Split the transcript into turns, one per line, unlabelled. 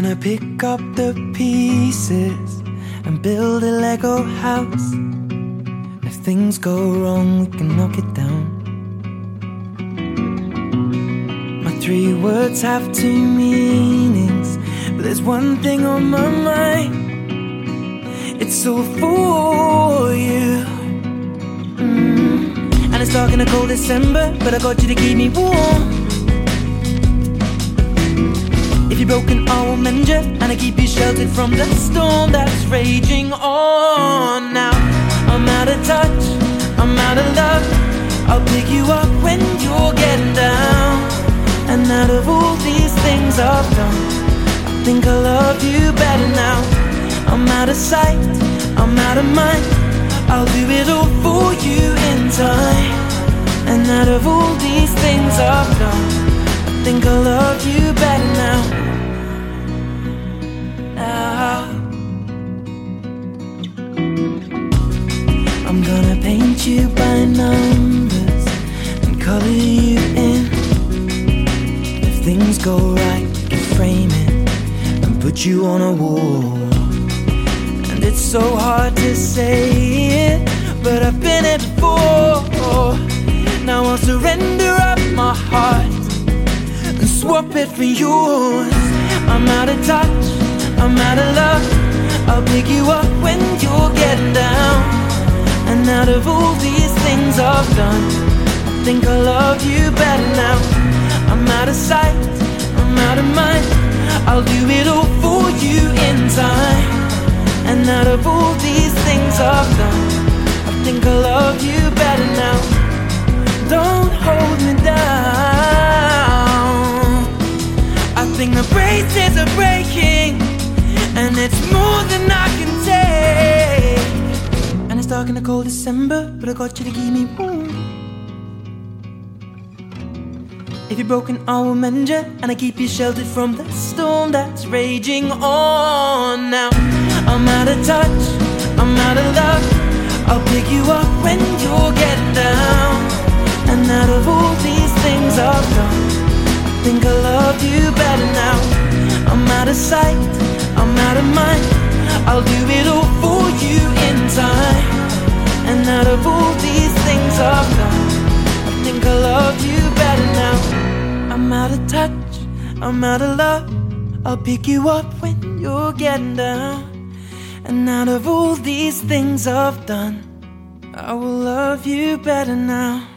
gonna pick up the pieces and build a Lego house. If things go wrong, we can knock it down. My 3 words have 2 meanings, but there's one thing on my mind. It's all for you. And it's dark in a cold December, but I got you to keep me warm. If you're broken, I will mend you, and I keep you sheltered from the storm that's raging on. Now I'm out of touch, I'm out of love. I'll pick you up when you're getting down. And out of all these things I've done, I think I love you better now. I'm out of sight, I'm out of mind. I'll do it all for you in time. And out of all these things I've done, I think I love you better now. I'm gonna paint you by numbers and color you in. If things go right, we can frame it and put you on a wall. And it's so hard to say it, but I've been it before. Now I'll surrender up my heart and swap it for yours. I'm out of touch, I'm out of love. I'll pick you up when you're getting down. And out of all these things I've done, I think I love you better now. I'm out of sight, I'm out of mind. I'll do it all for you in time. And out of all these things I've done, I think I love you better now. Don't hold me down. I think the braces are breaking, and it's more than I can take. And it's dark in the cold December, but I got you to keep me warm. If you're broken, I will mend you, and I keep you sheltered from the storm that's raging on. Now I'm out of touch, I'm out of love. I'll pick you up when you're getting down. And out of all these things I've done, I think I love you better now. I'm out of sight, I'm out of mind. I'll do it all for you in time. And out of all these things I've done, I think I love you better now. I'm out of touch, I'm out of love. I'll pick you up when you're getting down. And out of all these things I've done, I will love you better now.